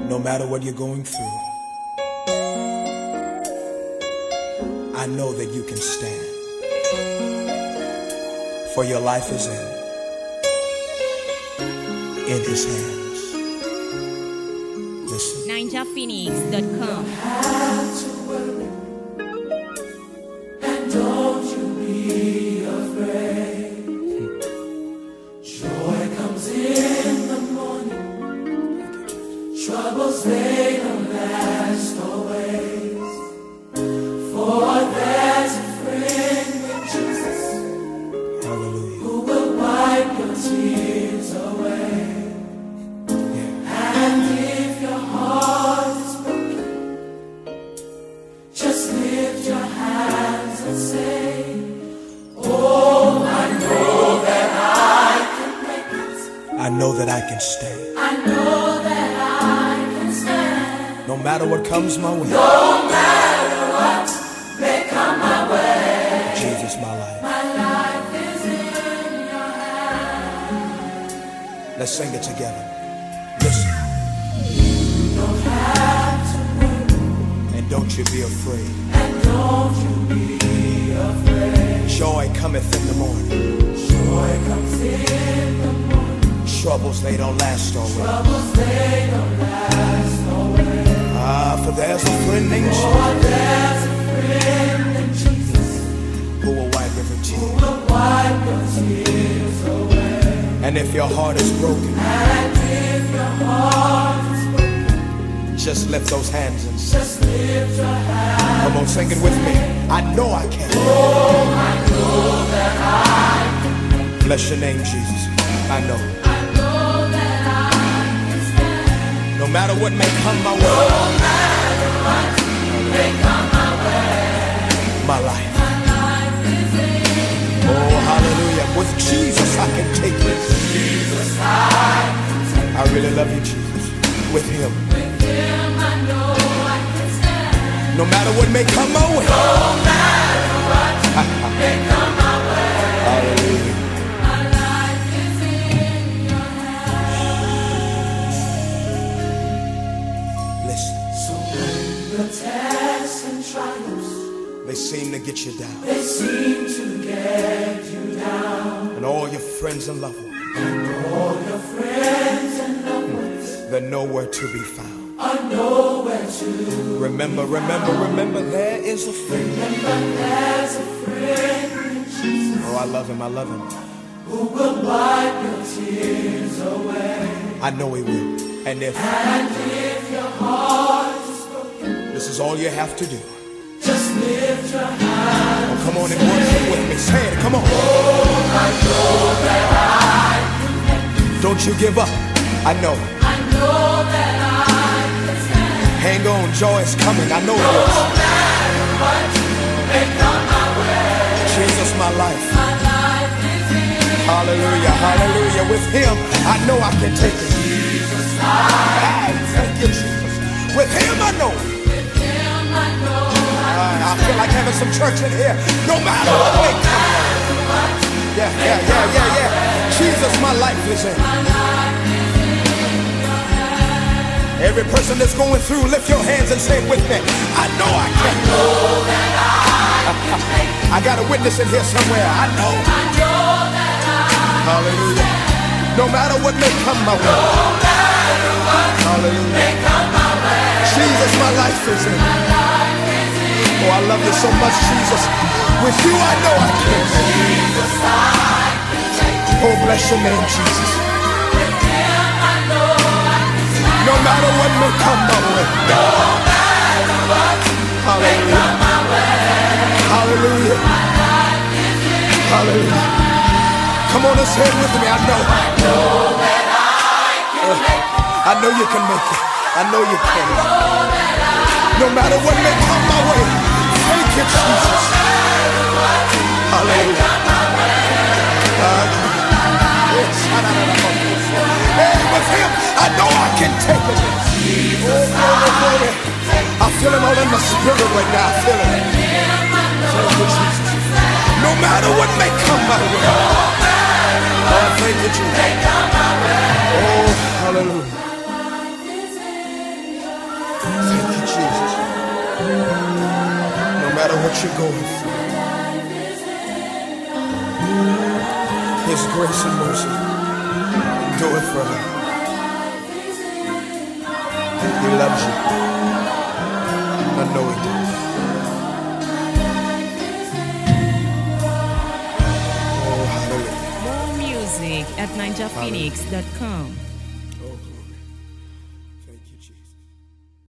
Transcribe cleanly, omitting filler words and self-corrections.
No matter what you're going through, I know that you can stand. For your life is in His hands. Listen. NinjaPhoenix.com. Have to worry, and don't you be afraid. Joy comes in the morning. Troubles, they don't last always. For there's a friend in Jesus. Hallelujah. Who will wipe your tears away. And if your heart is broken, just lift your hands and say, oh, I know that I can make it. I know that I can stand. I know that I can stand. No matter what comes my way. No matter what may come my way. Jesus, my life. My life is in your hands. Let's sing it together. Listen. You don't have to worry, And don't you be afraid. and don't you be afraid. Joy cometh in the morning. Joy comes in the morning. Troubles, they don't last always. Troubles, they don't last always. For there's a friend named Jesus For there's a friend in Jesus who will wipe every who tear. will wipe your tears away. And if your heart is broken, And if your heart is broken, just lift those hands and sing. just lift your hands. Come on, sing it with me. I know I can. Oh, I know that I can. Bless your name, Jesus. I know. I know that I can stand. No matter what may come my way, No matter what may come my way. my life. My life is in your Oh, hallelujah. With Jesus, I can take this. Jesus. I I really love you, Jesus. With Him. with Him I know I can stand. No matter what may come my way. No matter what may come my way. Hallelujah. My life is in your hands. Listen. So when the tests and trials, They seem to get you down. they seem to get you down, And all your friends and loved ones, all your friends and loved ones they're nowhere to be found. are nowhere to. Remember, remember, remember, there is a friend. Remember, there's a friend in Jesus Oh, I love Him. I love Him. who will wipe your tears away. I know He will. And if And if your heart is broken, this is all you have to do, just lift your hands. oh, come on and worship with me. Say it. Come on. I know that I can make it. Don't you give up. I know. I know that I can stand. Hang on. Joy is coming. I know it No is. matter what may come my way. Jesus, my life. My life is in Hallelujah. Hallelujah. With Him, I know I can take it. Jesus. Hey, thank you, Jesus. With Him, I know. With Him I know I feel like having some church in here. No matter what may come. Yeah. Jesus, my life is in. Every person that's going through, lift your hands and say it with me. I know I can. I got a witness in here somewhere. I know. I know that Hallelujah. No matter what may come my way. no matter what Hallelujah. may come my way. Jesus, my life is in. My life is in Oh, I love you so much, Jesus. With you, I know I can. Jesus. I can take it. Oh, bless your name, Jesus. With Him I know I can stand. No matter what may come my way. No matter what may Hallelujah. come my way. Hallelujah. My life is in Hallelujah. Come on and say it with me. I know. I know that I can make it. I know you can make it. I know you can. Know that I No matter what may come my way. Thank you, Jesus. Hallelujah. Hey, with Him, I know I can take it. Oh, glory, glory. I feel Him all in my spirit right now. I feel it. Thank you, Jesus. No matter what may come my way. Oh, thank you, Jesus. Oh, hallelujah. My life is in what you're going through. His grace and mercy endure forever. He loves you. I know he does. Oh, hallelujah. More music at ninjaphoenix.com.